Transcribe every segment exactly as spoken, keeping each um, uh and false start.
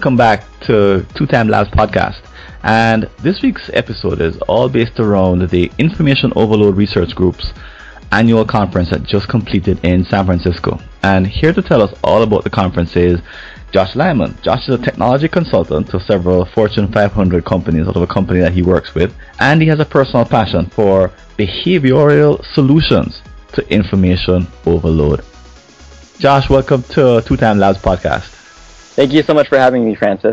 welcome back to Two Time Labs podcast. And this week's episode is all based around the Information Overload Research Group's annual conference that just completed in San Francisco. And here to tell us all about the conference is Josh Lyman. Josh is a technology consultant to several Fortune five hundred companies out of a company that he works with, and he has a personal passion for behavioral solutions to information overload. Josh, welcome to Two Time Labs podcast. Thank you so much for having me, Francis.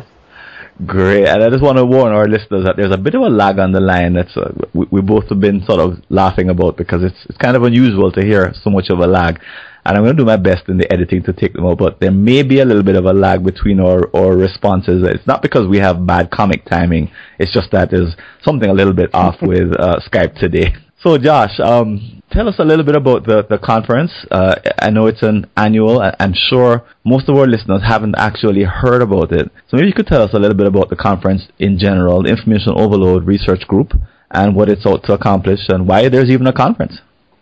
Great, and I just want to warn our listeners that there's a bit of a lag on the line that's uh, we, we both have been sort of laughing about because it's it's kind of unusual to hear so much of a lag, and I'm going to do my best in the editing to take them out, but there may be a little bit of a lag between our, our responses. It's not because we have bad comic timing, it's just that there's something a little bit off with uh, Skype today. So Josh, um, tell us a little bit about the, the conference. Uh, I know it's an annual. I'm sure most of our listeners haven't actually heard about it. So maybe you could tell us a little bit about the conference in general, the Information Overload Research Group, and what it's out to accomplish and why there's even a conference.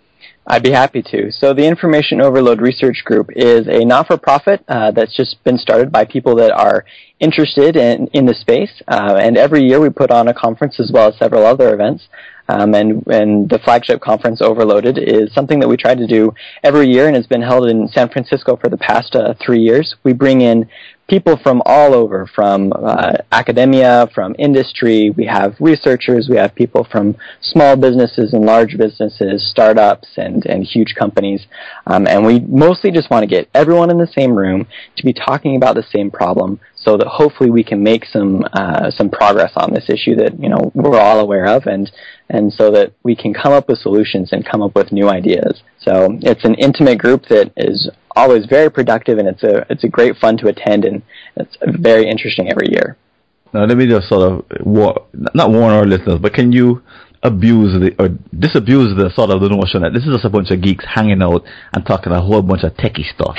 I'd be happy to. So the Information Overload Research Group is a not-for-profit uh, that's just been started by people that are interested in, in the space. Uh, and every year we put on a conference as well as several other events. Um, and, and the flagship conference, Overloaded, is something that we try to do every year, and it's been held in San Francisco for the past uh, three years. We bring in people from all over, from uh, academia, from industry. We have researchers. We have people from small businesses and large businesses, startups, and, and huge companies. Um, and we mostly just want to get everyone in the same room to be talking about the same problem, so that hopefully we can make some uh, some progress on this issue that you know we're all aware of, and and so that we can come up with solutions and come up with new ideas. So it's an intimate group that is always very productive, and it's a it's a great fun to attend, and it's very interesting every year. Now let me just sort of war, not warn our listeners, but can you abuse the or disabuse the sort of the notion that this is just a bunch of geeks hanging out and talking a whole bunch of techie stuff?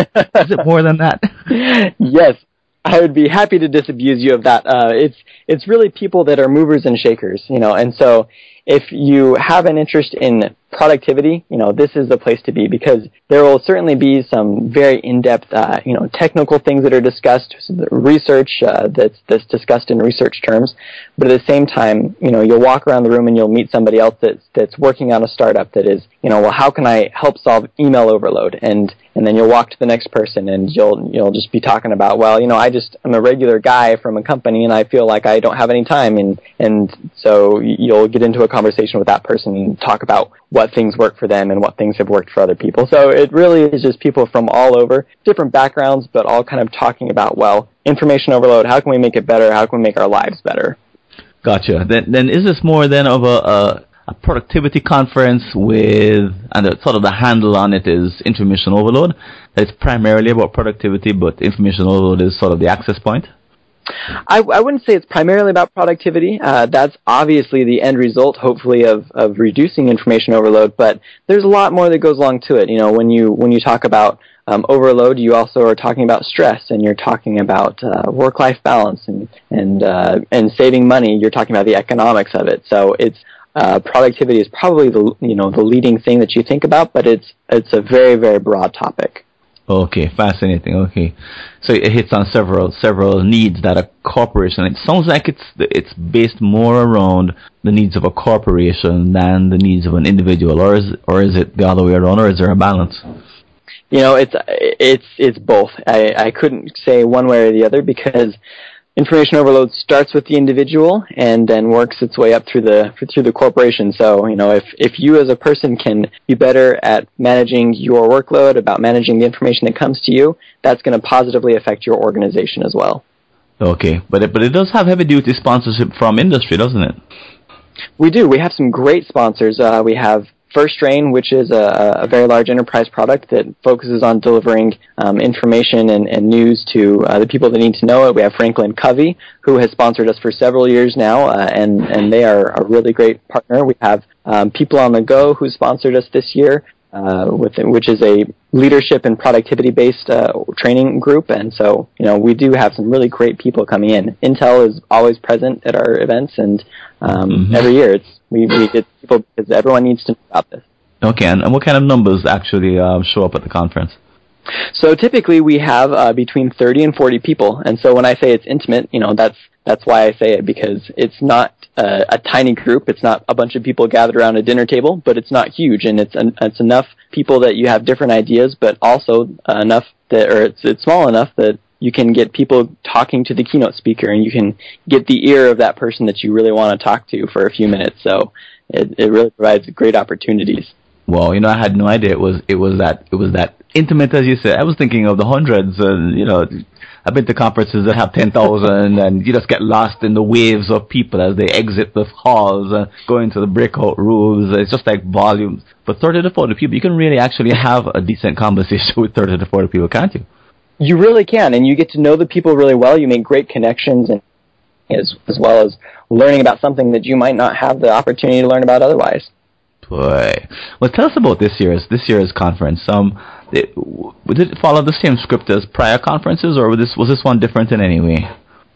Is it more than that? Yes. I would be happy to disabuse you of that. Uh, it's it's really people that are movers and shakers, you know. And so, if you have an interest in productivity, you know, this is the place to be, because there will certainly be some very in-depth, uh, you know, technical things that are discussed, research uh, that's that's discussed in research terms. But at the same time, you know, you'll walk around the room and you'll meet somebody else that's that's working on a startup that is, you know, well, how can I help solve email overload? And and then you'll walk to the next person and you'll you'll just be talking about, well, you know, I just I'm a regular guy from a company and I feel like I don't have any time, and and so you'll get into a conversation with that person and talk about what things work for them and what things have worked for other people. So it really is just people from all over, different backgrounds, but all kind of talking about, well, information overload, how can we make it better? How can we make our lives better? Gotcha. Then then is this more then of a, a, a productivity conference with, and the, sort of the handle on it is information overload? It's primarily about productivity, but information overload is sort of the access point? I, I wouldn't say it's primarily about productivity. Uh, that's obviously the end result, hopefully, of, of reducing information overload. But there's a lot more that goes along to it. You know, when you when you talk about um, overload, you also are talking about stress, and you're talking about uh, work-life balance, and and uh, and saving money. You're talking about the economics of it. So it's uh, productivity is probably the you know the leading thing that you think about, but it's it's a very very broad topic. Okay, fascinating. Okay, so it hits on several several needs that a corporation. It sounds like it's it's based more around the needs of a corporation than the needs of an individual, or is or is it the other way around, or is there a balance? You know, it's it's it's both. I I couldn't say one way or the other, because information overload starts with the individual and then works its way up through the through the corporation. So, you know, if, if you as a person can be better at managing your workload, about managing the information that comes to you, that's going to positively affect your organization as well. Okay, but it, but it does have heavy-duty sponsorship from industry, doesn't it? We do. We have some great sponsors. Uh, we have FirstRain, which is a, a very large enterprise product that focuses on delivering um, information and, and news to uh, the people that need to know it. We have Franklin Covey, who has sponsored us for several years now, uh, and, and they are a really great partner. We have um, People on the Go, who sponsored us this year, uh, with which is a leadership and productivity-based uh, training group. And so, you know, we do have some really great people coming in. Intel is always present at our events, and um, mm-hmm. every year it's we, we get people, because everyone needs to know about this. Okay, and, and what kind of numbers actually uh, show up at the conference? So typically we have uh, between thirty and forty people, and so when I say it's intimate, you know, that's that's why I say it, because it's not uh, a tiny group. It's not a bunch of people gathered around a dinner table, but it's not huge, and it's an, it's enough people that you have different ideas, but also uh, enough that, or it's it's small enough that you can get people talking to the keynote speaker, and you can get the ear of that person that you really want to talk to for a few minutes. So it it really provides great opportunities. Well, you know, I had no idea it was it was that it was that intimate, as you said. I was thinking of the hundreds, and you know, I've been to conferences that have ten thousand, and you just get lost in the waves of people as they exit the halls and go into the breakout rooms. It's just like volumes. But thirty to forty people, you can really actually have a decent conversation with thirty to forty people, can't you? You really can, and you get to know the people really well. You make great connections, and as as well as learning about something that you might not have the opportunity to learn about otherwise. Boy, well, tell us about this year's this year's conference. Um, it, did it follow the same script as prior conferences, or was this was this one different in any way?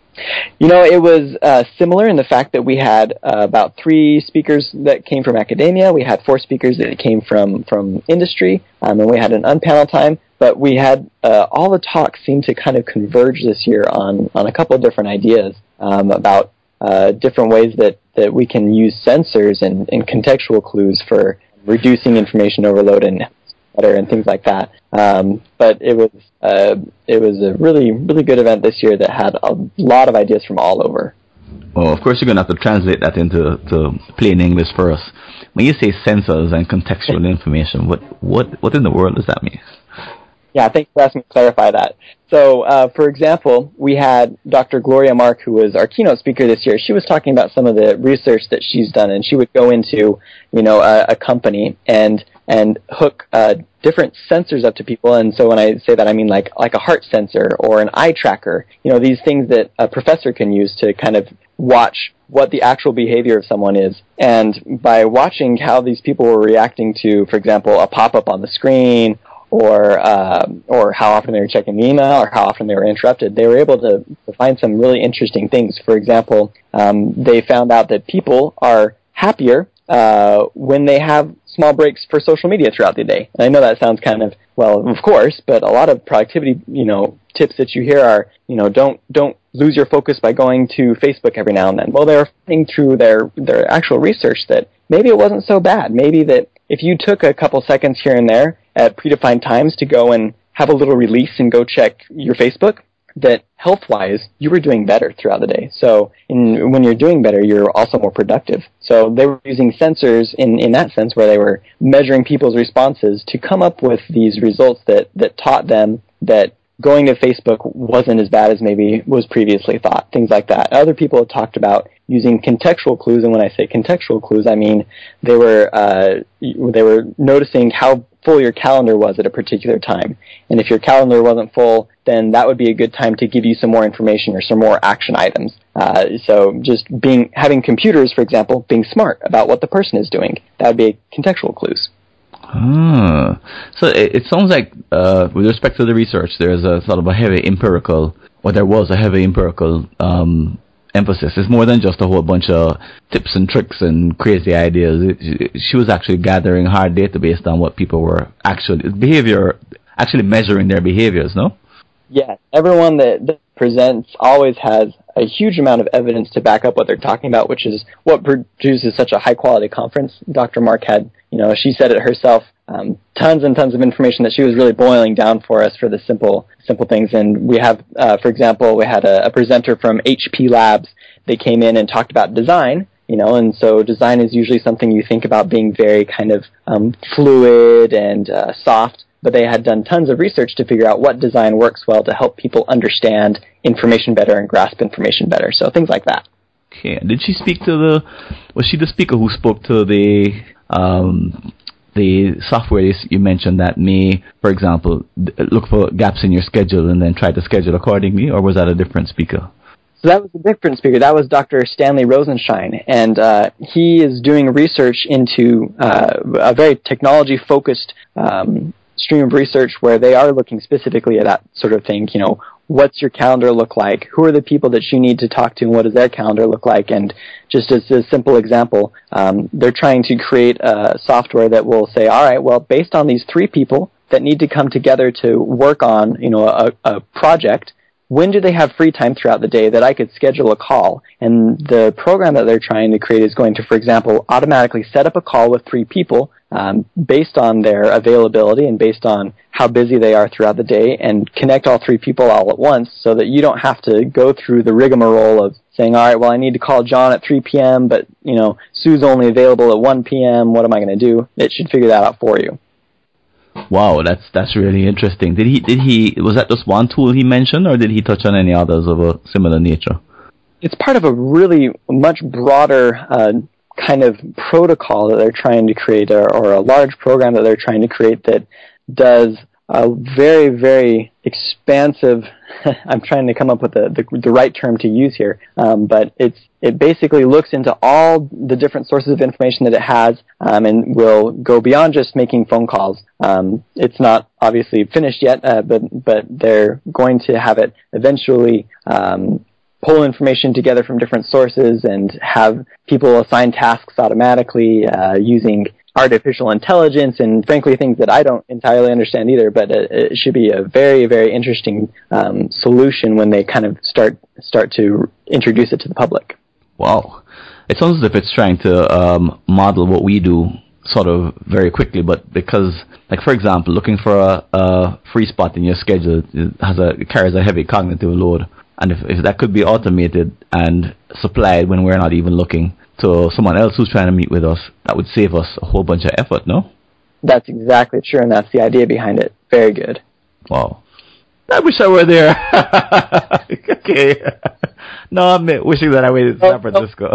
You know, it was uh, similar in the fact that we had uh, about three speakers that came from academia. We had four speakers that came from from industry, um, and we had an unpanel time. But we had uh, all the talks seemed to kind of converge this year on on a couple of different ideas um, about uh, different ways that, that we can use sensors and, and contextual clues for reducing information overload and better and things like that. Um, but it was uh, it was a really really good event this year that had a lot of ideas from all over. Well, of course, you're going to have to translate that into to plain English for us. When you say sensors and contextual information, what what what in the world does that mean? Yeah, thanks for asking me to clarify that. So, uh, for example, we had Doctor Gloria Mark, who was our keynote speaker this year. She was talking about some of the research that she's done, and she would go into, you know, a, a company and and hook uh, different sensors up to people. And so when I say that, I mean like like a heart sensor or an eye tracker. You know, these things that a professor can use to kind of watch what the actual behavior of someone is. And by watching how these people were reacting to, for example, a pop-up on the screen, or uh, or how often they were checking the email, or how often they were interrupted, they were able to, to find some really interesting things. For example, um, they found out that people are happier uh, when they have small breaks for social media throughout the day. And I know that sounds kind of, well, of course, but a lot of productivity, you know, tips that you hear are, you know, don't don't lose your focus by going to Facebook every now and then. Well, they're finding through their their actual research that maybe it wasn't so bad. Maybe that if you took a couple seconds here and there at predefined times to go and have a little release and go check your Facebook, that health-wise, you were doing better throughout the day. So in, when you're doing better, you're also more productive. So they were using sensors in, in that sense where they were measuring people's responses to come up with these results that, that taught them that going to Facebook wasn't as bad as maybe was previously thought, things like that. Other people have talked about using contextual clues, and when I say contextual clues, I mean they were uh, they were noticing how full your calendar was at a particular time. And if your calendar wasn't full, then that would be a good time to give you some more information or some more action items. Uh, so just being having computers, for example, being smart about what the person is doing, that would be contextual clues. Ah. So it, it sounds like, uh, with respect to the research, there's a sort of a heavy empirical, or there was a heavy empirical um, emphasis. It's more than just a whole bunch of tips and tricks and crazy ideas. It, she was actually gathering hard data based on what people were actually, behavior, actually measuring their behaviors, no? Yes. Everyone that, that presents always has a huge amount of evidence to back up what they're talking about, which is what produces such a high-quality conference. Doctor Mark had, you know, she said it herself, um, tons and tons of information that she was really boiling down for us for the simple simple things. And we have, uh, for example, we had a, a presenter from H P Labs. They came in and talked about design, you know, and so design is usually something you think about being very kind of um, fluid and uh, soft. But they had done tons of research to figure out what design works well to help people understand information better and grasp information better. So things like that. Okay. Did she speak to the, was she the speaker who spoke to the, um, the software you mentioned that may, for example, look for gaps in your schedule and then try to schedule accordingly, or was that a different speaker? So that was a different speaker. That was Doctor Stanley Rosenshine, and uh, he is doing research into uh, a very technology-focused um stream of research where they are looking specifically at that sort of thing. You know, what's your calendar look like? Who are the people that you need to talk to, and what does their calendar look like? And just as a simple example, um, they're trying to create a software that will say, all right, well, based on these three people, that need to come together to work on, you know, a, a project, when do they have free time throughout the day that I could schedule a call? And the program that they're trying to create is going to, for example, automatically set up a call with three people um, based on their availability and based on how busy they are throughout the day, and connect all three people all at once so that you don't have to go through the rigmarole of saying, all right, well, I need to call John at three p.m., but, you know, Sue's only available at one p.m. What am I going to do? It should figure that out for you. Wow, that's that's really interesting. Did he did he was that just one tool he mentioned, or did he touch on any others of a similar nature? It's part of a really much broader uh, kind of protocol that they're trying to create, or, or a large program that they're trying to create that does a very, very expansive. I'm trying to come up with the, the, the right term to use here, um, but it's it basically looks into all the different sources of information that it has, um, and will go beyond just making phone calls. Um, it's not obviously finished yet, uh, but but they're going to have it eventually um, pull information together from different sources and have people assign tasks automatically uh, using artificial intelligence, and frankly things that I don't entirely understand either, but it, it should be a very, very interesting um, solution when they kind of start start to introduce it to the public. Wow. It sounds as if it's trying to um, model what we do sort of very quickly, but because, like for example, looking for a, a free spot in your schedule it has a it carries a heavy cognitive load, and if, if that could be automated and supplied when we're not even looking to someone else who's trying to meet with us, that would save us a whole bunch of effort, no? That's exactly true, and that's the idea behind it. Very good. Wow. I wish I were there. Okay. No, I'm wishing that I waited in San Francisco.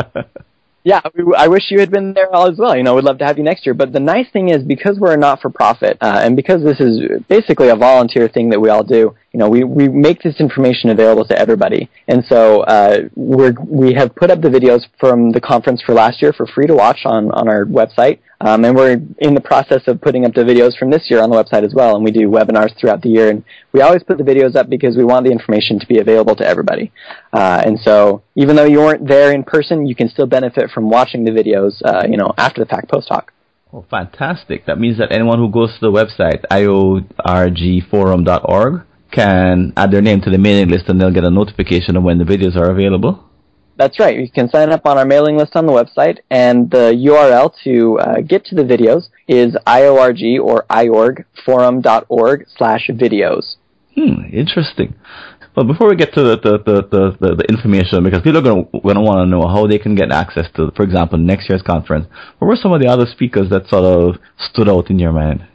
Yeah, I wish you had been there as well. You know, we'd love to have you next year. But the nice thing is, because we're a not-for-profit, uh, and because this is basically a volunteer thing that we all do, you know, we, we make this information available to everybody. And so uh, we're, we have put up the videos from the conference for last year for free to watch on, on our website. Um, and we're in the process of putting up the videos from this year on the website as well. And we do webinars throughout the year. And we always put the videos up because we want the information to be available to everybody. Uh, and so even though you weren't there in person, you can still benefit from watching the videos, uh, you know, after the fact post-hoc. Oh, fantastic. That means that anyone who goes to the website, I O R G forum dot org, can add their name to the mailing list, and they'll get a notification of when the videos are available. That's right. You can sign up on our mailing list on the website, and the U R L to uh, get to the videos is I O R G or iorg forum dot org slash videos. Hmm, interesting. Well, before we get to the the, the, the, the information, because people are going to want to know how they can get access to, for example, next year's conference, what were some of the other speakers that sort of stood out in your mind?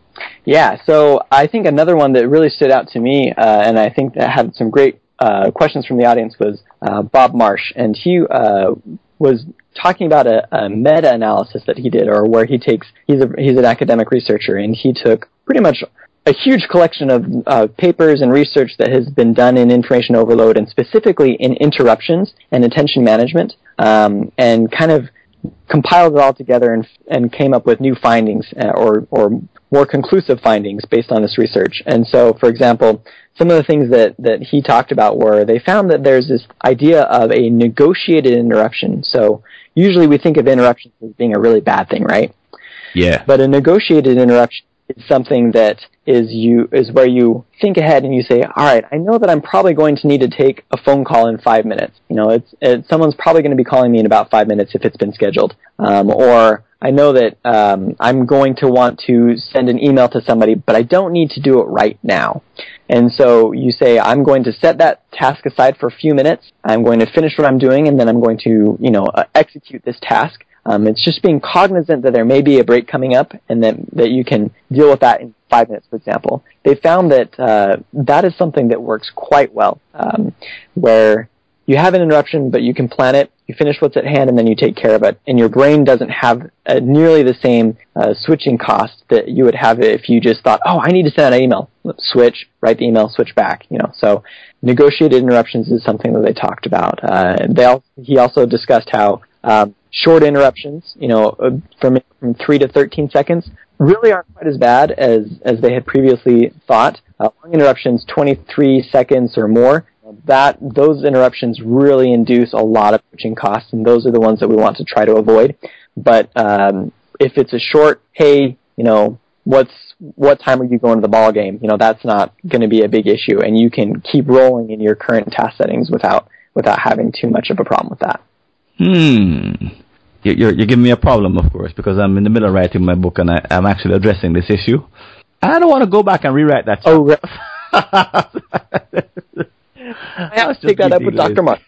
Yeah, so I think another one that really stood out to me, uh, and I think that had some great uh, questions from the audience, was uh, Bob Marsh, and he uh, was talking about a, a meta-analysis that he did, or where he takes, he's a, he's an academic researcher, and he took pretty much a huge collection of uh, papers and research that has been done in information overload, and specifically in interruptions and attention management, um, and kind of compiled it all together and, and came up with new findings, uh, or, or more conclusive findings based on this research. And so, for example, some of the things that, that he talked about were they found that there's this idea of a negotiated interruption. So usually we think of interruptions as being a really bad thing, right? Yeah. But a negotiated interruption is something that is you is where you think ahead and you say, all right, I know that I'm probably going to need to take a phone call in five minutes. You know, it's, it's someone's probably going to be calling me in about five minutes if it's been scheduled. Um, or I know that um, I'm going to want to send an email to somebody, but I don't need to do it right now. And so you say, I'm going to set that task aside for a few minutes. I'm going to finish what I'm doing, and then I'm going to, you know, uh, execute this task. Um, it's just being cognizant that there may be a break coming up, and that, that you can deal with that in five minutes, for example. They found that uh, that is something that works quite well, um, where you have an interruption, but you can plan it, you finish what's at hand, and then you take care of it. And your brain doesn't have uh, nearly the same uh, switching cost that you would have if you just thought, oh, I need to send an email. Switch, write the email, switch back. You know, so negotiated interruptions is something that they talked about. Uh, they also, he also discussed how um, short interruptions, you know, from from three to thirteen seconds, really aren't quite as bad as as they had previously thought. Uh, long interruptions, twenty-three seconds or more, that those interruptions really induce a lot of switching costs, and those are the ones that we want to try to avoid. But um, if it's a short, hey, you know, what's what time are you going to the ball game? You know, that's not going to be a big issue, and you can keep rolling in your current task settings without without having too much of a problem with that. Hmm. You're, you're giving me a problem, of course, because I'm in the middle of writing my book, and I, I'm actually addressing this issue. I don't want to go back and rewrite that. Oh, right. I have to take that up with Doctor Mark.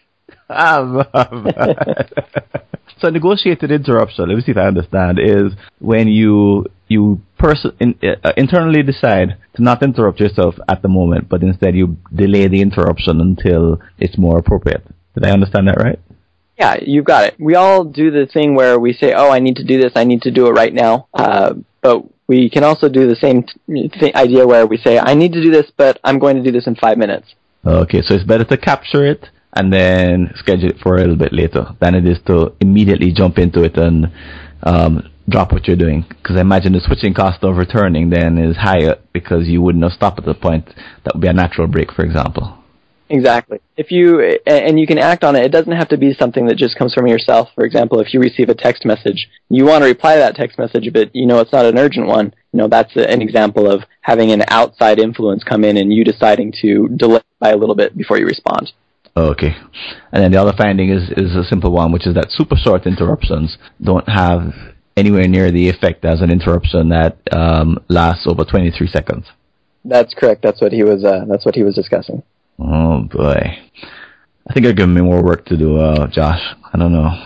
So negotiated interruption, let me see if I understand, is when you you pers- in, uh, internally decide to not interrupt yourself at the moment, but instead you delay the interruption until it's more appropriate. Did I understand that right? Yeah, you've got it. We all do the thing where we say, oh, I need to do this, I need to do it right now. Uh, but we can also do the same t- th- idea where we say, I need to do this, but I'm going to do this in five minutes. Okay, so it's better to capture it and then schedule it for a little bit later than it is to immediately jump into it and um, drop what you're doing. Because I imagine the switching cost of returning then is higher because you wouldn't have stopped at the point that would be a natural break, for example. Exactly. If you and you can act on it. It doesn't have to be something that just comes from yourself. For example, if you receive a text message, you want to reply to that text message, but you know it's not an urgent one. You know that's an example of having an outside influence come in and you deciding to delay by a little bit before you respond. Okay. And then the other finding is is a simple one, which is that super short interruptions don't have anywhere near the effect as an interruption that um, lasts over twenty-three seconds. That's correct. That's what he was. Uh, that's what he was discussing. Oh boy, I think you're giving me more work to do, uh, Josh. I don't know.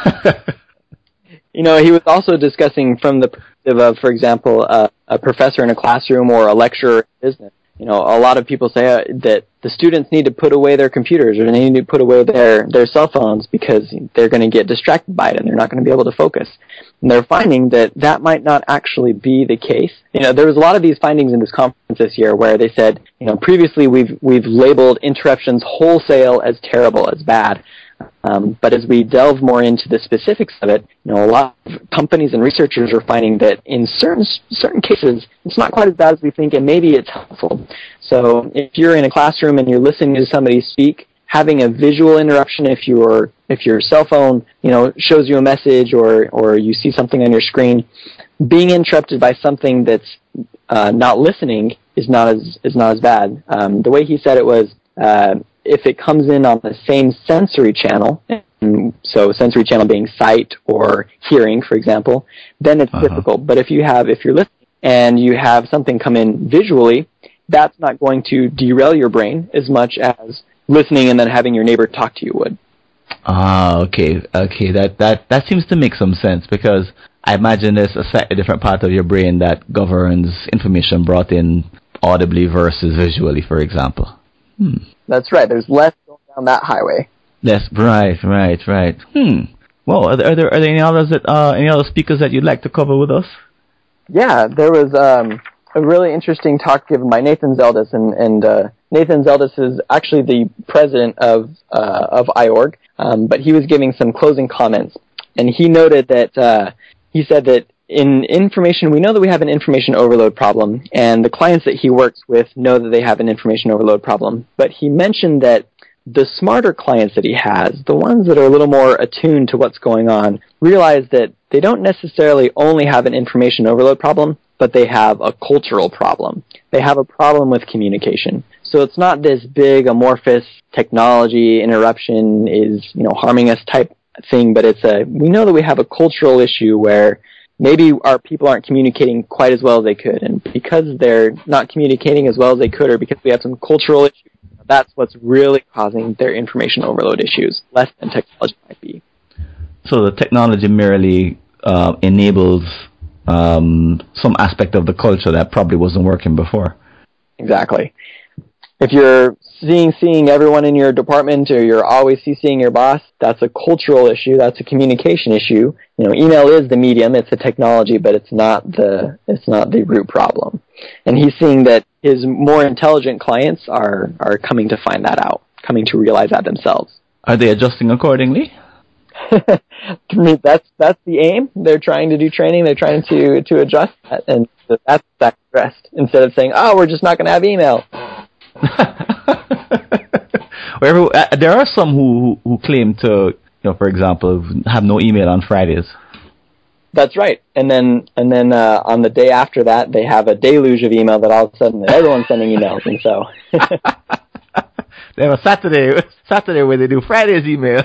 You know, he was also discussing from the perspective of, for example, uh, a professor in a classroom or a lecturer in business. You know, a lot of people say uh, that the students need to put away their computers or they need to put away their, their cell phones because they're going to get distracted by it and they're not going to be able to focus. And they're finding that that might not actually be the case. You know, there was a lot of these findings in this conference this year where they said, you know, previously we've we've labeled interruptions wholesale as terrible, as bad. Um, but as we delve more into the specifics of it, you know, a lot of companies and researchers are finding that in certain certain cases, it's not quite as bad as we think, and maybe it's helpful. So if you're in a classroom and you're listening to somebody speak, having a visual interruption, if your if your cell phone, you know, shows you a message or or you see something on your screen, being interrupted by something that's uh, not listening is not as is not as bad. Um, the way he said it was. Uh, If it comes in on the same sensory channel, so sensory channel being sight or hearing, for example, then it's uh-huh. difficult. But if you have, if you're listening and you have something come in visually, that's not going to derail your brain as much as listening and then having your neighbor talk to you would. Ah, okay, okay, that that that seems to make some sense because I imagine there's a slightly different part of your brain that governs information brought in audibly versus visually, for example. Hmm. That's right. There's less going down that highway. Yes, right, right, right. Hmm. Well, are there are there, are there any others that uh, any other speakers that you'd like to cover with us? Yeah, there was um, a really interesting talk given by Nathan Zeldis, and and uh, Nathan Zeldis is actually the president of uh, of I O R G, um, but he was giving some closing comments, and he noted that uh, he said that. In information, we know that we have an information overload problem, and the clients that he works with know that they have an information overload problem. But he mentioned that the smarter clients that he has, the ones that are a little more attuned to what's going on, realize that they don't necessarily only have an information overload problem, but they have a cultural problem. They have a problem with communication. So it's not this big amorphous technology interruption is, you know, harming us type thing, but it's a, we know that we have a cultural issue where maybe our people aren't communicating quite as well as they could, and because they're not communicating as well as they could, or because we have some cultural issues, that's what's really causing their information overload issues, less than technology might be. So the technology merely uh, enables um, some aspect of the culture that probably wasn't working before. Exactly. If you're seeing seeing everyone in your department, or you're always seeing your boss, that's a cultural issue. That's a communication issue. You know, email is the medium; it's the technology, but it's not the it's not the root problem. And he's seeing that his more intelligent clients are are coming to find that out, coming to realize that themselves. Are they adjusting accordingly? that's that's the aim. They're trying to do training. They're trying to to adjust that, and that's that rest instead of saying, "Oh, we're just not going to have email." Well, uh, there are some who, who who claim to, you know, for example, have no email on Fridays. That's right. And then and then uh, on the day after that, they have a deluge of email that all of a sudden everyone's sending emails, and so they have a Saturday Saturday where they do Friday's email.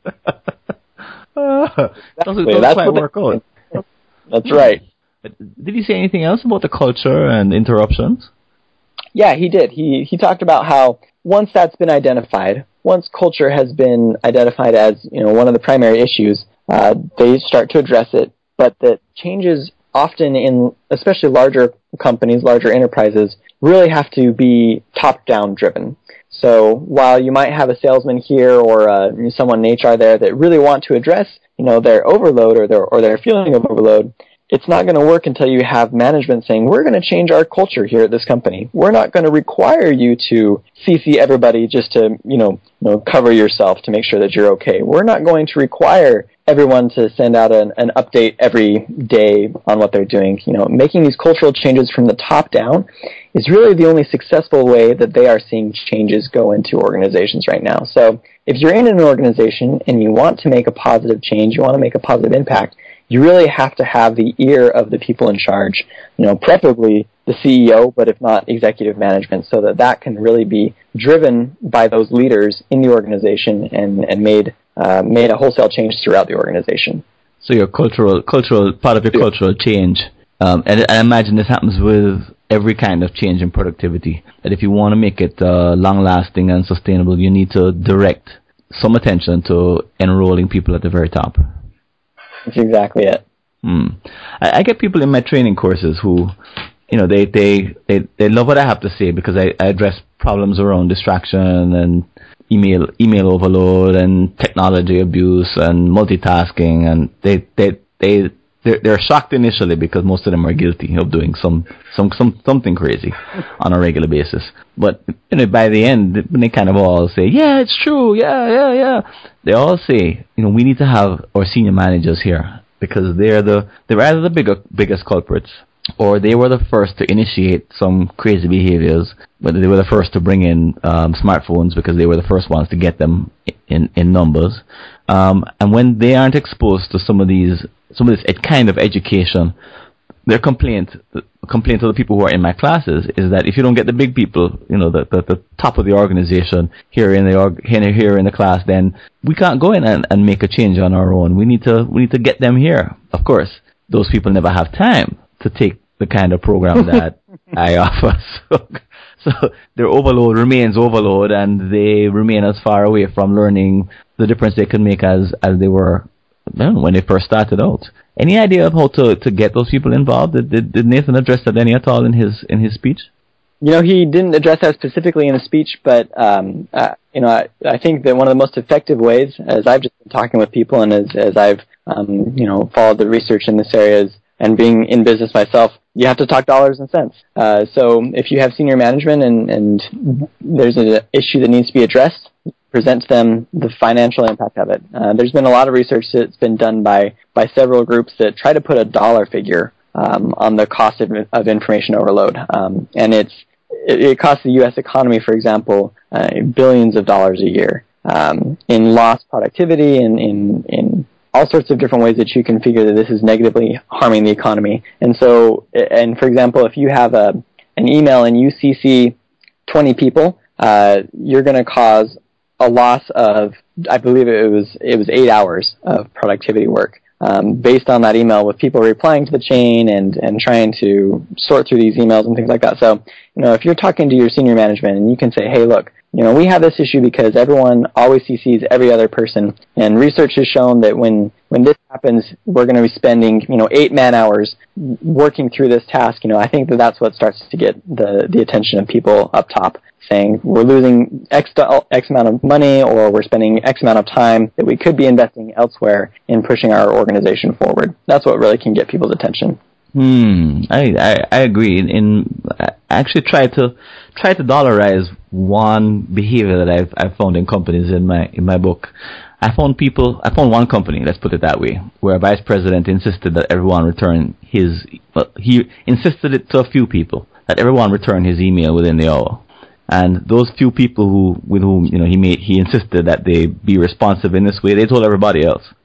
uh, doesn't, doesn't That's quite work out. That's right. Did he say anything else about the culture and interruptions? Yeah, he did. He he talked about how once that's been identified, once culture has been identified as, you know, one of the primary issues, uh, they start to address it. But that changes often in, especially larger companies, larger enterprises, really have to be top-down driven. So while you might have a salesman here or uh, someone in H R there that really want to address, you know, their overload or their or their feeling of overload, it's not going to work until you have management saying, we're going to change our culture here at this company. We're not going to require you to C C everybody just to, you know, you know, cover yourself to make sure that you're okay. We're not going to require everyone to send out an, an update every day on what they're doing. You know, making these cultural changes from the top down is really the only successful way that they are seeing changes go into organizations right now. So if you're in an organization and you want to make a positive change, you want to make a positive impact, you really have to have the ear of the people in charge, you know, preferably the C E O, but if not, executive management, so that that can really be driven by those leaders in the organization and, and made uh, made a wholesale change throughout the organization. So your cultural, cultural part of your yeah. cultural change, um, and I imagine this happens with every kind of change in productivity, that if you want to make it uh, long-lasting and sustainable, you need to direct some attention to enrolling people at the very top. That's exactly it. Hmm. I, I get people in my training courses who, you know, they, they, they, they love what I have to say because I, I address problems around distraction and email email overload and technology abuse and multitasking, and they they they they're, they're shocked initially because most of them are guilty of doing some some some something crazy on a regular basis. But you know, by the end, when they kind of all say, "Yeah, it's true. Yeah, yeah, yeah," they all say, "You know, we need to have our senior managers here because they're the they're either the bigger biggest culprits, or they were the first to initiate some crazy behaviors, but they were the first to bring in um, smartphones because they were the first ones to get them in, in numbers. Um, and when they aren't exposed to some of these, some of this kind of education, their complaint, complaint to the people who are in my classes is that if you don't get the big people, you know, the, the, the top of the organization here in the org, here, here in the class, then we can't go in and, and make a change on our own. We need to, we need to get them here. Of course, those people never have time to take the kind of program that I offer. So, so their overload remains overload, and they remain as far away from learning the difference they could make as, as they were well, when they first started out. Any idea of how to, to get those people involved? Did, did, did Nathan address that any at all in his in his speech? You know, he didn't address that specifically in the speech, but um, uh, you know, I, I think that one of the most effective ways, as I've just been talking with people, and as as I've um, you know followed the research in this area, is, and being in business myself, you have to talk dollars and cents. Uh, so if you have senior management and, and there's an issue that needs to be addressed, present to them the financial impact of it. Uh, there's been a lot of research that's been done by, by several groups that try to put a dollar figure um, on the cost of, of information overload. Um, and it's it, it costs the U S economy, for example, uh, billions of dollars a year um, in lost productivity and in, in all sorts of different ways that you can figure that this is negatively harming the economy. And so, and for example, if you have a an email and you C C twenty people, uh, you're going to cause a loss of, I believe it was it was eight hours of productivity work um, based on that email, with people replying to the chain and and trying to sort through these emails and things like that. So, you know, if you're talking to your senior management and you can say, hey, look, you know, we have this issue because everyone always C Cs every other person, and research has shown that when, when this happens, we're going to be spending, you know, eight man hours working through this task. You know, I think that that's what starts to get the, the attention of people up top, saying we're losing X, X amount of money, or we're spending X amount of time that we could be investing elsewhere in pushing our organization forward. That's what really can get people's attention. Hmm. I, I, I agree. In, in I actually try to try to dollarize one behavior that I've I've found in companies in my in my book. I found people. I found one company. Let's put it that way, where a vice president insisted that everyone return his. Well, he insisted it to a few people that everyone return his email within the hour. And those few people who with whom you know he made he insisted that they be responsive in this way, they told everybody else.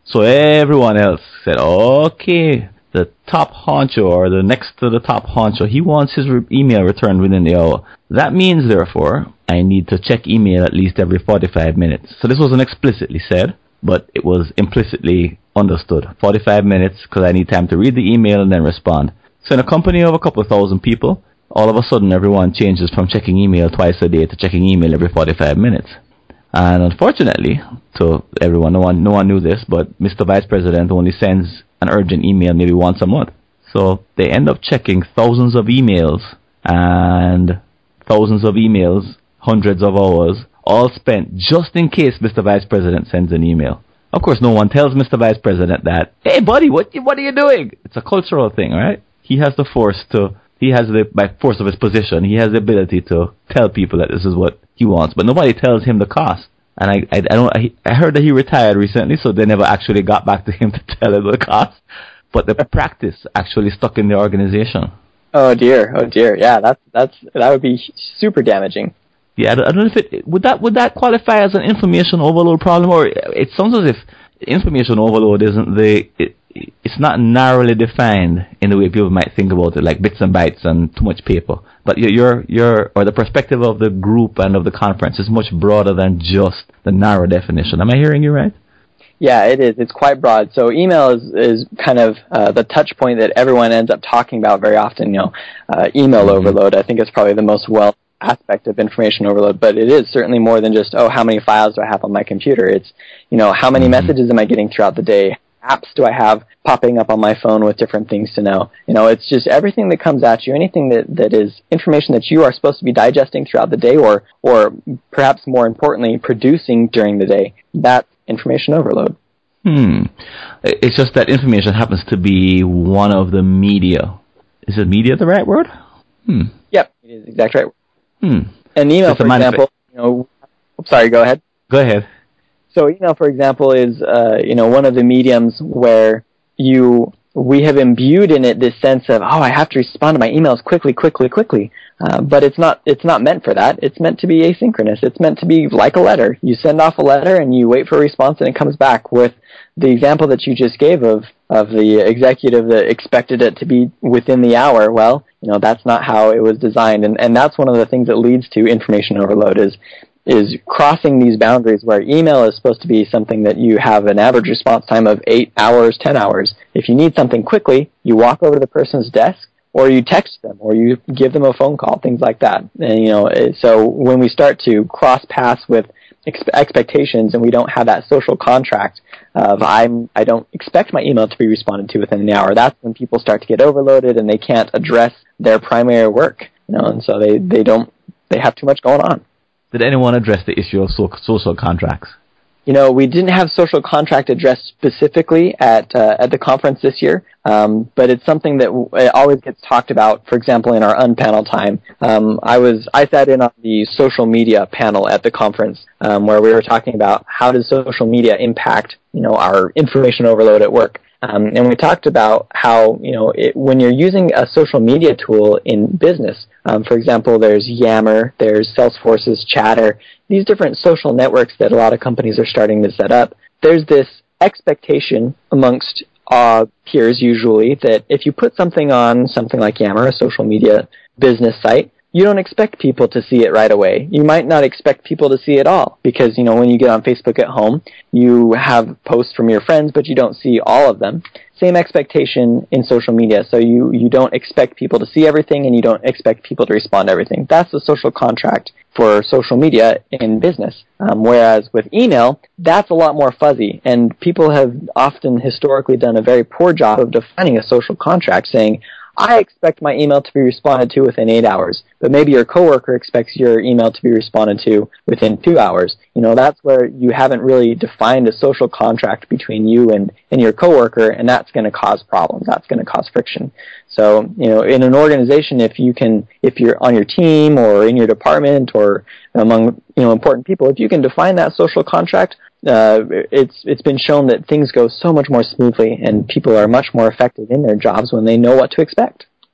So everyone else said, okay, the top honcho or the next to the top honcho, he wants his re- email returned within the hour. That means, therefore, I need to check email at least every forty-five minutes. So this wasn't explicitly said, but it was implicitly understood. forty-five minutes because I need time to read the email and then respond. So in a company of a couple of thousand people, all of a sudden everyone changes from checking email twice a day to checking email every forty-five minutes. And unfortunately, to everyone, no one, no one knew this, but Mister Vice President only sends an urgent email maybe once a month. So they end up checking thousands of emails and thousands of emails, hundreds of hours, all spent just in case Mister Vice President sends an email. Of course, no one tells Mister Vice President that, hey buddy, what, what are you doing? It's a cultural thing, right? He has the force to, he has the, by force of his position, he has the ability to tell people that this is what he wants, but nobody tells him the cost. And I, I, I don't, I, I heard that he retired recently, so they never actually got back to him to tell him the cost. But the practice actually stuck in the organization. Oh dear, oh dear, yeah, that's that's that would be super damaging. Yeah, I don't, I don't know if it would that would that qualify as an information overload problem, or it sounds as if information overload isn't the it, it's not narrowly defined in the way people might think about it, like bits and bytes and too much paper. But your your your or the perspective of the group and of the conference is much broader than just the narrow definition. Am I hearing you right? Yeah, it is. It's quite broad. So email is, is kind of uh, the touch point that everyone ends up talking about very often. You know, uh, email mm-hmm. overload, I think, is probably the most well aspect of information overload, but it is certainly more than just, oh, how many files do I have on my computer? It's, you know, how many mm-hmm. messages am I getting throughout the day? Apps do I have popping up on my phone with different things to know? You know, it's just everything that comes at you, anything that, that is information that you are supposed to be digesting throughout the day, or or perhaps more importantly, producing during the day. That's information overload. Hmm. It's just that information happens to be one of the media. Is it media the right word? Hmm. Yep, it is exactly right. Hmm. An email, for example, you know, oops, sorry, go ahead. Go ahead. So email, for example, is uh, you know, one of the mediums where you we have imbued in it this sense of, oh, I have to respond to my emails quickly, quickly, quickly. Uh, but it's not it's not meant for that. It's meant to be asynchronous. It's meant to be like a letter. You send off a letter and you wait for a response and it comes back. With the example that you just gave of of the executive that expected it to be within the hour, well, you know, that's not how it was designed. And, and that's one of the things that leads to information overload is is crossing these boundaries where email is supposed to be something that you have an average response time of eight hours, ten hours. If you need something quickly, you walk over to the person's desk, or you text them, or you give them a phone call, things like that. And, you know, so when we start to cross paths with ex- expectations and we don't have that social contract of I'm, I don't expect my email to be responded to within an hour, that's when people start to get overloaded and they can't address their primary work. You know, and so they, they don't, they have too much going on. Did anyone address the issue of so- social contracts? You know, we didn't have social contract addressed specifically at uh, at the conference this year, um, but it's something that w- it always gets talked about. For example, in our unpanel time, um, I was I sat in on the social media panel at the conference um, where we were talking about how does social media impact, you know, our information overload at work. Um, and we talked about how, you know, it, when you're using a social media tool in business, um, for example, there's Yammer, there's Salesforce's Chatter, these different social networks that a lot of companies are starting to set up. There's this expectation amongst uh, peers usually that if you put something on something like Yammer, a social media business site, you don't expect people to see it right away. You might not expect people to see it all because, you know, when you get on Facebook at home, you have posts from your friends, but you don't see all of them. Same expectation in social media. So you, you don't expect people to see everything and you don't expect people to respond to everything. That's the social contract for social media in business. Um, whereas with email, that's a lot more fuzzy. And people have often historically done a very poor job of defining a social contract, saying, I expect my email to be responded to within eight hours, but maybe your coworker expects your email to be responded to within two hours. You know, that's where you haven't really defined a social contract between you and, and your coworker, and that's going to cause problems. That's going to cause friction. So, you know, in an organization, if you can, if you're on your team or in your department or among, you know, important people, if you can define that social contract, Uh, it's it's been shown that things go so much more smoothly and people are much more effective in their jobs when they know what to expect.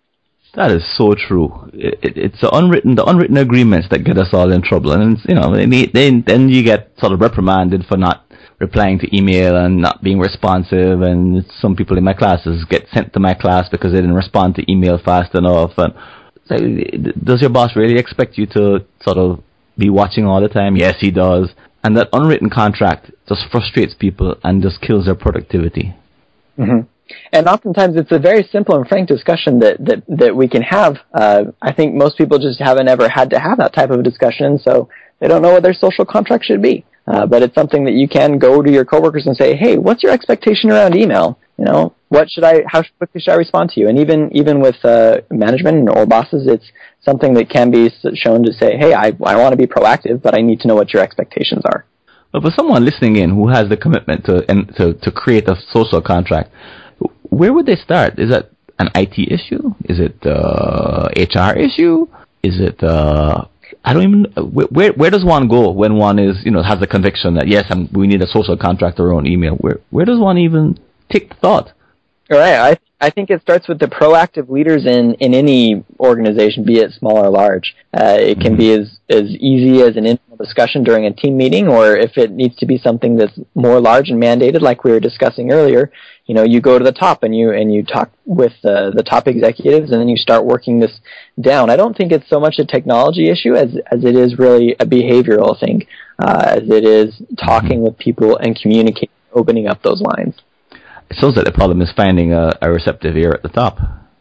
That is so true. It, it, it's the unwritten, the unwritten agreements that get us all in trouble, and you know, then then you get sort of reprimanded for not replying to email and not being responsive. And some people in my classes get sent to my class because they didn't respond to email fast enough. And so, does your boss really expect you to sort of be watching all the time? Yes, he does. And that unwritten contract just frustrates people and just kills their productivity. Mm-hmm. And oftentimes it's a very simple and frank discussion that, that, that we can have. Uh, I think most people just haven't ever had to have that type of discussion, so they don't know what their social contract should be. Uh, but it's something that you can go to your coworkers and say, hey, what's your expectation around email? You know, what should I, how quickly should I respond to you? And even, even with uh, management or bosses, it's something that can be shown to say, hey, I, I want to be proactive, but I need to know what your expectations are. But for someone listening in who has the commitment to, and to, to create a social contract, where would they start? Is that an I T issue? Is it uh, H R issue? Is it uh, I don't even where where does one go when one is you know has the conviction that yes I'm, we need a social contract or own email? Where where does one even take the thought? All right, I I think it starts with the proactive leaders in, in any organization, be it small or large. Uh, it can mm-hmm. be as as easy as an informal discussion during a team meeting, or if it needs to be something that's more large and mandated, like we were discussing earlier. You know, you go to the top and you and you talk with uh, the top executives, and then you start working this down. I don't think it's so much a technology issue as as it is really a behavioral thing, uh, as it is talking with people and communicating, opening up those lines. It sounds like the problem is finding a, a receptive ear at the top.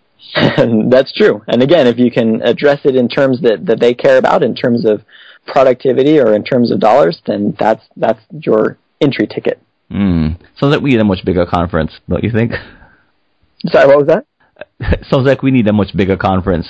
That's true. And again, if you can address it in terms that, that they care about, in terms of productivity or in terms of dollars, then that's that's your entry ticket. Mm. Sounds like we need a much bigger conference, don't you think? Sorry, what was that? Sounds like we need a much bigger conference.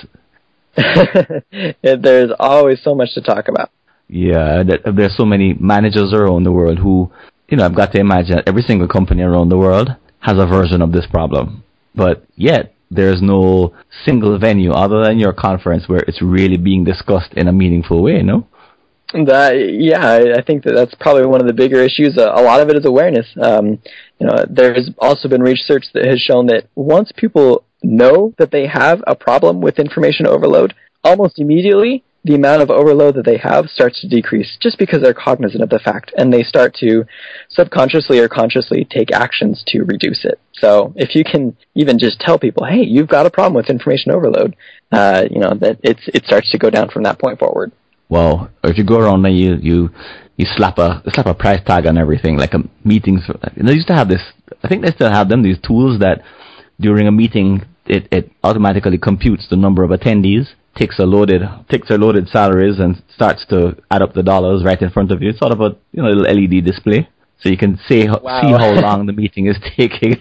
There's always so much to talk about. Yeah, there's so many managers around the world who, you know, I've got to imagine that every single company around the world has a version of this problem. But yet, there's no single venue other than your conference where it's really being discussed in a meaningful way, no? That, yeah, I think that that's probably one of the bigger issues. Uh, a lot of it is awareness. Um, you know, there's also been research that has shown that once people know that they have a problem with information overload, almost immediately the amount of overload that they have starts to decrease just because they're cognizant of the fact, and they start to subconsciously or consciously take actions to reduce it. So if you can even just tell people, hey, you've got a problem with information overload, uh, you know, that it's it starts to go down from that point forward. Well, if you go around and you you you slap a slap a price tag on everything, like a meeting. They used to have this. I think they still have them. These tools that during a meeting it, it automatically computes the number of attendees, takes a loaded takes their loaded salaries and starts to add up the dollars right in front of you. It's sort of a you know little L E D display, so you can see wow. see how long the meeting is taking.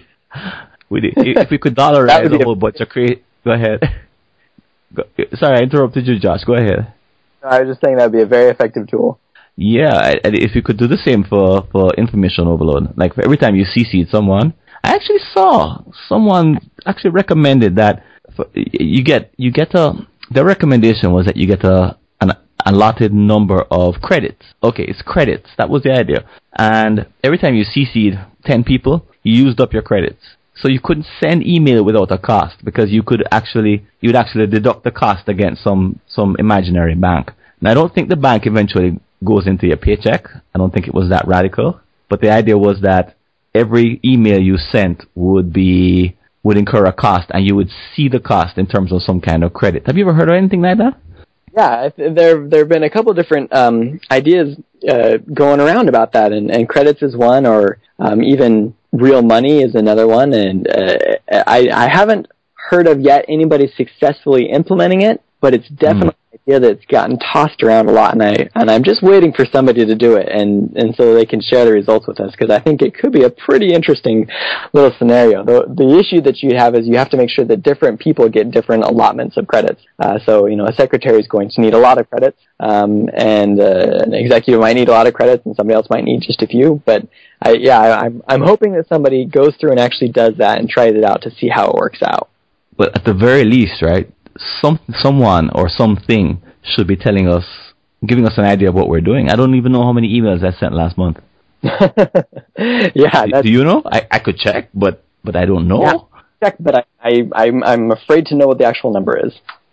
If we could dollarize a whole bunch of create. Go ahead. Go, sorry, I interrupted you, Josh. Go ahead. I was just saying that would be a very effective tool. Yeah, if you could do the same for, for information overload, like for every time you C C'd someone, I actually saw someone actually recommended that for, you get you get a. Their recommendation was that you get a an allotted number of credits. Okay, it's credits. That was the idea. And every time you C C'd ten people, you used up your credits. So you couldn't send email without a cost because you could actually you'd actually deduct the cost against some some imaginary bank. Now I don't think the bank eventually goes into your paycheck. I don't think it was that radical. But the idea was that every email you sent would be would incur a cost, and you would see the cost in terms of some kind of credit. Have you ever heard of anything like that? Yeah, there there have been a couple different um, ideas uh, going around about that, and, and credits is one, or um, even real money is another one. And uh, I, I haven't heard of yet anybody successfully implementing it, but it's definitely mm. an idea that's gotten tossed around a lot, and I and I'm just waiting for somebody to do it, and, and so they can share the results with us, because I think it could be a pretty interesting little scenario. The the issue that you have is you have to make sure that different people get different allotments of credits. Uh, so you know, a secretary is going to need a lot of credits, um, and uh, an executive might need a lot of credits, and somebody else might need just a few. But I, yeah, I, I'm I'm hoping that somebody goes through and actually does that and tries it out to see how it works out. But at the very least, right? Some someone or something should be telling us, giving us an idea of what we're doing. I don't even know how many emails I sent last month. yeah, do, do you know? I, I could check, but but I don't know. Yeah, check, but I I, I'm, I'm afraid to know what the actual number is.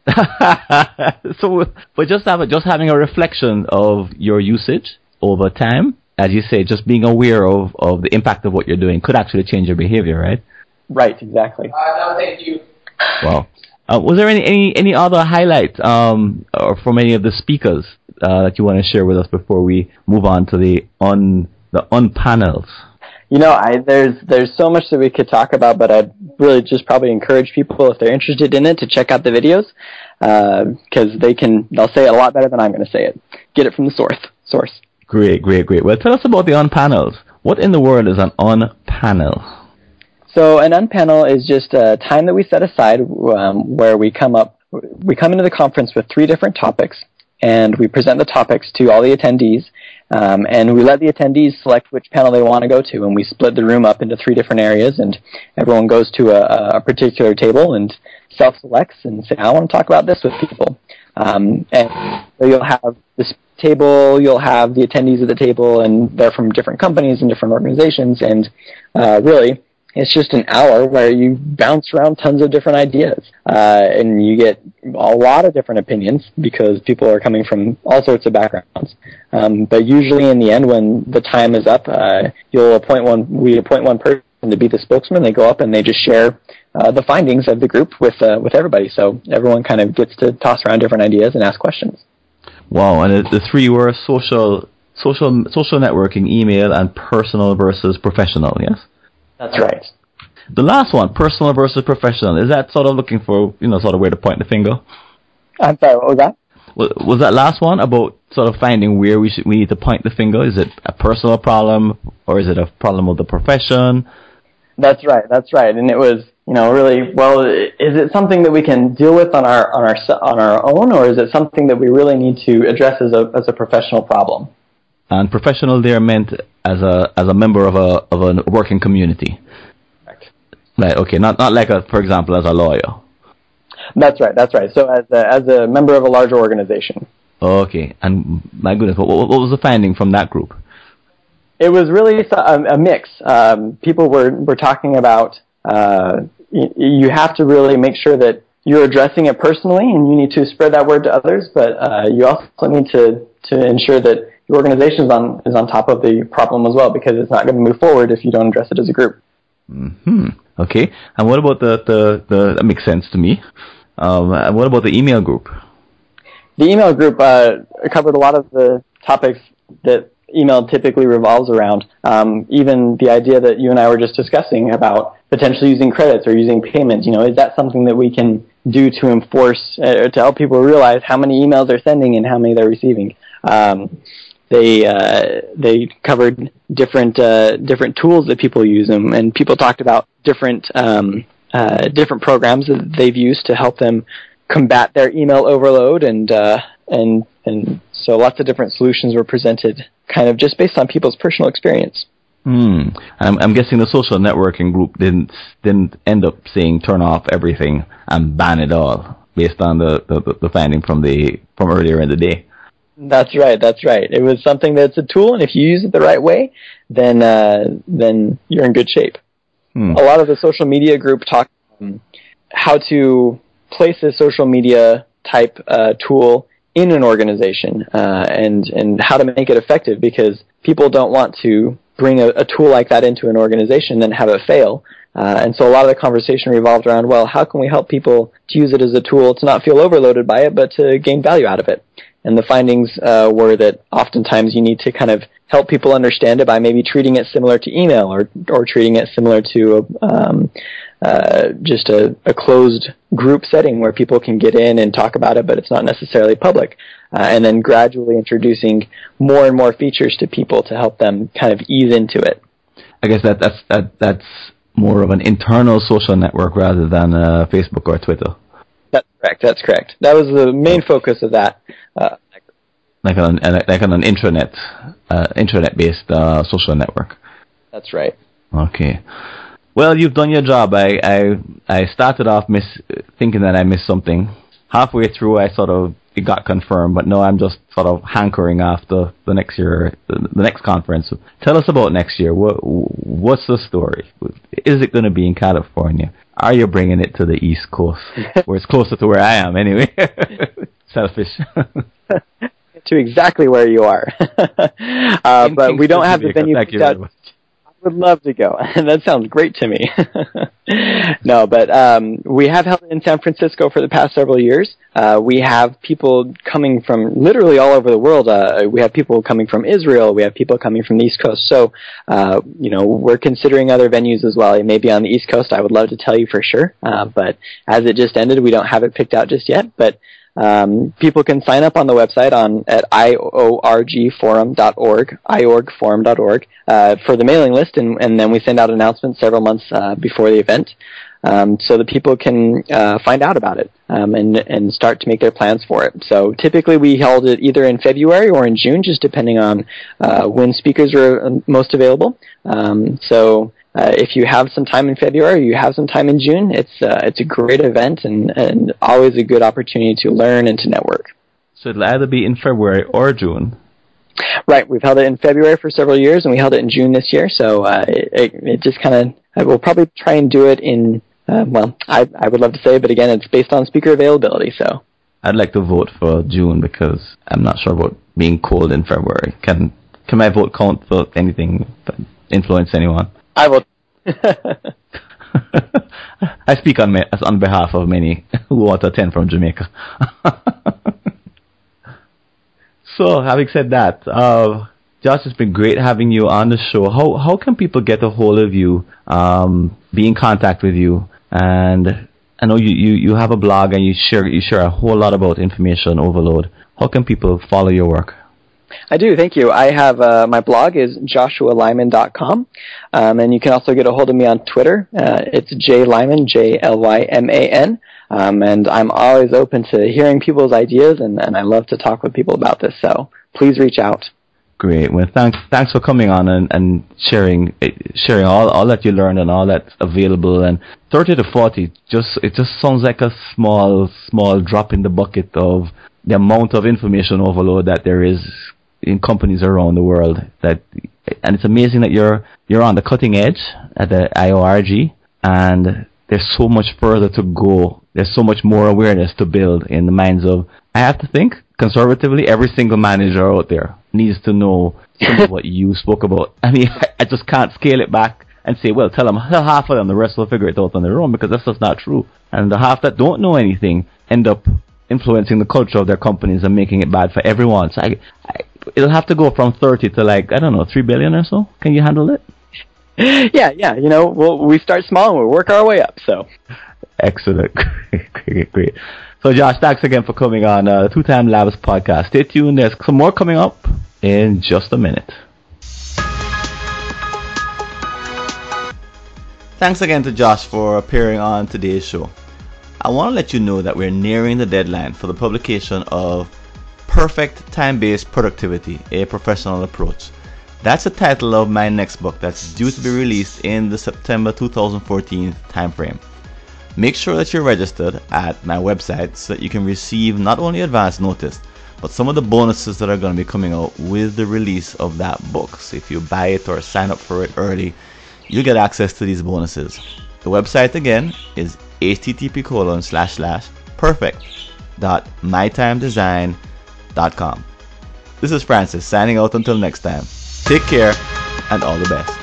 So, but just have a, just having a reflection of your usage over time, as you say, just being aware of, of the impact of what you're doing could actually change your behavior, right? Right, exactly. Uh, no, thank you. Wow. Uh, was there any, any, any other highlights um, or from any of the speakers uh, that you want to share with us before we move on to the on the on panels? You know, I, there's there's so much that we could talk about, but I'd really just probably encourage people, if they're interested in it, to check out the videos, because uh, they can they'll say it a lot better than I'm going to say it. Get it from the source. Source. Great, great, great. Well, tell us about the on panels. What in the world is an on panel? So an unpanel is just a time that we set aside um, where we come up, we come into the conference with three different topics, and we present the topics to all the attendees, um, and we let the attendees select which panel they want to go to, and we split the room up into three different areas, and everyone goes to a, a particular table and self-selects and say, I want to talk about this with people. Um, and so you'll have this table, you'll have the attendees at the table, and they're from different companies and different organizations, and uh, really, it's just an hour where you bounce around tons of different ideas, uh, and you get a lot of different opinions because people are coming from all sorts of backgrounds. Um, but usually in the end, when the time is up, uh, you'll appoint one, we appoint one person to be the spokesman. They go up and they just share uh, the findings of the group with uh, with everybody. So everyone kind of gets to toss around different ideas and ask questions. Wow, and the three were social, social, social networking, email, and personal versus professional, yes? That's right. The last one, personal versus professional, is that sort of looking for, you know, sort of where to point the finger? I'm sorry, what was that? Was, was that last one about sort of finding where we should we need to point the finger? Is it a personal problem, or is it a problem of the profession? That's right, that's right. And it was, you know, really, well, is it something that we can deal with on our on our on our own, or is it something that we really need to address as a as a professional problem? And professional there meant as a as a member of a of a working community. Correct. Right. Okay. Not not like a, for example, as a lawyer. That's right. That's right. So as a, as a member of a larger organization. Okay. And my goodness, what, what was the finding from that group? It was really a, a mix. Um, people were were talking about uh, y- you have to really make sure that you're addressing it personally, and you need to spread that word to others. But uh, you also need to to ensure that your organization is on is on top of the problem as well, because it's not going to move forward if you don't address it as a group. Hmm. Okay. And what about the the, the that makes sense to me. Um, what about the email group? The email group uh, covered a lot of the topics that email typically revolves around. Um, even the idea that you and I were just discussing about potentially using credits or using payments. You know, is that something that we can do to enforce uh, or to help people realize how many emails they're sending and how many they're receiving? Um, they uh, they covered different uh, different tools that people use, and, and people talked about different um, uh, different programs that they've used to help them combat their email overload, and uh, and and so lots of different solutions were presented, kind of just based on people's personal experience. Hmm. I'm, I'm guessing the social networking group didn't didn't end up saying turn off everything and ban it all, based on the, the, the finding from the from earlier in the day. That's right. That's right. It was something that's a tool, and if you use it the right way, then uh, then you're in good shape. Hmm. A lot of the social media group talked um, how to place a social media type uh, tool in an organization, uh, and and how to make it effective, because people don't want to bring a, a tool like that into an organization and have it fail. Uh, and so a lot of the conversation revolved around, well, how can we help people to use it as a tool to not feel overloaded by it, but to gain value out of it? And the findings uh, were that oftentimes you need to kind of help people understand it by maybe treating it similar to email, or or treating it similar to um, uh, just a, a closed group setting where people can get in and talk about it, but it's not necessarily public. Uh, and then gradually introducing more and more features to people to help them kind of ease into it. I guess that that's that that's more of an internal social network rather than uh, Facebook or Twitter. That's correct. That's correct. That was the main focus of that. Uh, like on like on an intranet, uh, intranet-based uh, social network. That's right. Okay. Well, you've done your job. I I, I started off miss thinking that I missed something. Halfway through, I sort of it got confirmed, but no, I'm just sort of hankering after the next year, the, the next conference. Tell us about next year. What what's the story? Is it going to be in California? Are you bringing it to the East Coast, where it's closer to where I am anyway? Selfish. To exactly where you are. uh, but we don't have the venue picked out. I would love to go. That sounds great to me. No, but um, we have held it in San Francisco for the past several years. Uh, we have people coming from literally all over the world. Uh, we have people coming from Israel. We have people coming from the East Coast. So, uh, you know, we're considering other venues as well. It may be on the East Coast. I would love to tell you for sure. Uh, but as it just ended, we don't have it picked out just yet. But Um, people can sign up on the website on at I O R G forum dot org, I O R G forum dot org, uh, for the mailing list, and, and then we send out announcements several months uh, before the event, um, so that people can uh, find out about it um, and and start to make their plans for it. So typically we held it either in February or in June, just depending on uh, when speakers are most available. Um, so. Uh, if you have some time in February, you have some time in June, it's uh, it's a great event and, and always a good opportunity to learn and to network. So it'll either be in February or June. Right. We've held it in February for several years, and we held it in June this year. So uh, it, it just kind of, we'll probably try and do it in, uh, well, I, I would love to say, but again, it's based on speaker availability. So I'd like to vote for June because I'm not sure about being cold in February. Can can my vote count for anything, influence anyone? I will. I speak on, ma- on behalf of many who want to attend from Jamaica. So, having said that, uh, Josh, it's been great having you on the show. How how can people get a hold of you, um, be in contact with you? And I know you, you, you have a blog and you share you share a whole lot about information overload. How can people follow your work? I do, thank you. I have, uh, my blog is joshua lyman dot com, um, and you can also get a hold of me on Twitter. Uh, it's J Lyman, J L Y M A N, um, and I'm always open to hearing people's ideas, and, and I love to talk with people about this, so please reach out. Great. Well, thanks thanks for coming on and, and sharing sharing all, all that you learned and all that's available. And thirty to forty, just it just sounds like a small, small drop in the bucket of the amount of information overload that there is in companies around the world. That, and it's amazing that you're you're on the cutting edge at the I O R G, and there's so much further to go. There's so much more awareness to build in the minds of, I have to think conservatively, every single manager out there needs to know some of what you spoke about. I mean, I, I just can't scale it back and say, well, tell them half of them, the rest will figure it out on their own, because that's just not true. And the half that don't know anything end up influencing the culture of their companies and making it bad for everyone. So I, I, it'll have to go from thirty to, like, I don't know, three billion or so. Can you handle it? Yeah, yeah. You know, we'll, we start small and we work our way up. So excellent, great, great. So Josh, thanks again for coming on uh, the Two Time Labs podcast. Stay tuned. There's some more coming up in just a minute. Thanks again to Josh for appearing on today's show. I want to let you know that we're nearing the deadline for the publication of Perfect Time-Based Productivity, a Professional Approach. That's the title of my next book that's due to be released in the September two thousand fourteen timeframe. Make sure that you're registered at my website so that you can receive not only advance notice, but some of the bonuses that are going to be coming out with the release of that book. So if you buy it or sign up for it early, you get access to these bonuses. The website again is http colon slash slash perfect dot mytimedesign dot com. This is Francis signing out until next time. Take care and all the best.